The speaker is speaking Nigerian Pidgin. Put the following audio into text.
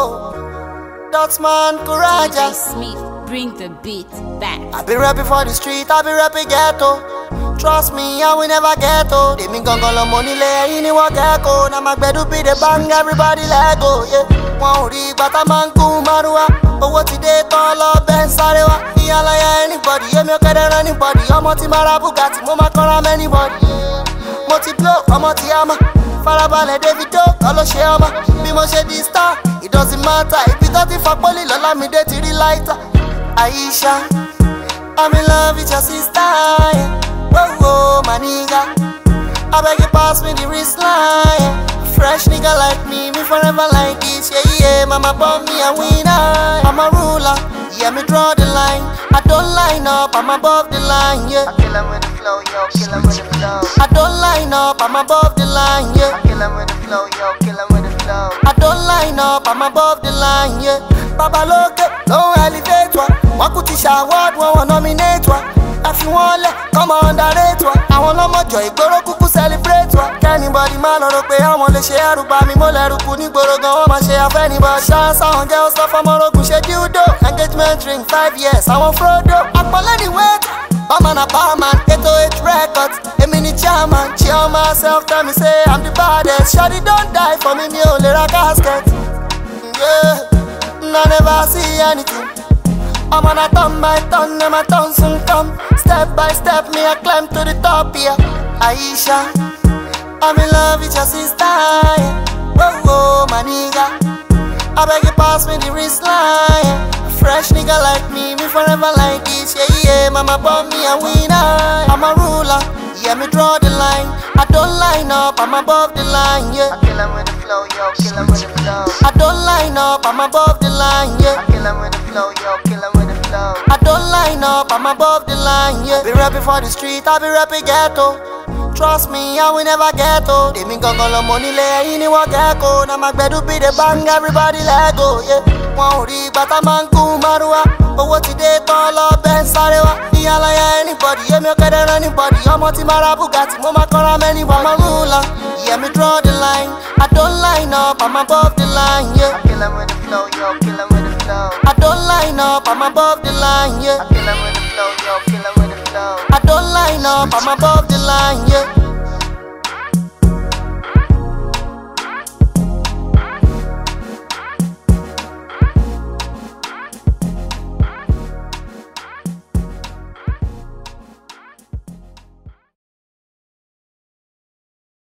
Whoa, Dotman Kuraja. Smith, bring the beat back. I be rapping for the street, I be rapping ghetto. Trust me, I will never get old. They mean gongolo money lay, you what gecko. Now my bed be the bang, everybody let go, yeah. One rig, but a man cool marua. But what today, tall up, Ben Sarewa. He like anybody, yeah, me okay, anybody. I'm a Timara Bugatti, Mama Koram anybody. Moti blow, I'm a Tiama. Farabale, Davido, Kalo Sheama. Be mo she this star, it doesn't matter. If it doesn't fuck Polly, Lola me de tiri lighter. Aisha, I'm in love with your sister, yeah. Whoa, my nigga, I beg you pass me the wristline. Fresh nigga like me forever like this, yeah, yeah. Mama born me a winner. I'm a ruler, yeah, me draw the line. I don't line up, I'm above the line, yeah. I kill him with the flow, yo, kill him with the flow. I don't line up, I'm above the line, yeah. I kill him with the flow, yo, kill him with the flow. I don't line up, I'm above the line, yeah. Baba look, don't elevate one. Wakutisha award, one nominate one. If you want let, come on underrate one. I want no more joy, goro kuku celebrate one. Anybody man or pay, I want to share by me, moleru kuni goro go home and share of anybody. Chance on girls stuff, I'm on a schedule do. Engagement ring 5 years, I want Frodo. I'm poleni wait, Barman a barman, 808 records. A mini chairman, chill myself, tell me say I'm the baddest. Shawty don't die for me, me only a casket. Yeah, I never see anything. I'm on a turn by turn, and my turn soon come. Step by step, me I climb to the top, yeah. Aisha, I'm in love with your sister, yeah. Whoa, my nigga, I beg you pass me the wristline. Fresh nigga like me forever like this, yeah, yeah. Mama born me a winner. I'm a ruler, yeah, me draw the line. I don't line up, I'm above the line, yeah. I kill him with the flow, yo, kill him with the flow. I don't line up, I'm above the line, yeah. I kill him with the flow, yo, kill him with the flow. I don't line up, I'm above the line, yeah. Be rapping for the street, I be rapping ghetto. Trust me, I will never get old. They mean gongolo money lay, you what gecko. Now my bed be the bang, everybody let go, yeah. One rig, but a man cool marua. But what today, tall up, Ben Sarewa. He like anybody, yeah, me okay, anybody. I'm a Timara Bugatti, Mama Koram anybody. I'm a ruler, yeah, me draw the line. I don't line up, I'm above the line, yeah. I kill him with the flow, yo, kill him with the flow. I don't line up, I'm above the line, yeah. I kill him with the flow, yo, kill him with the flow. I don't line up, I'm above the line, yeah.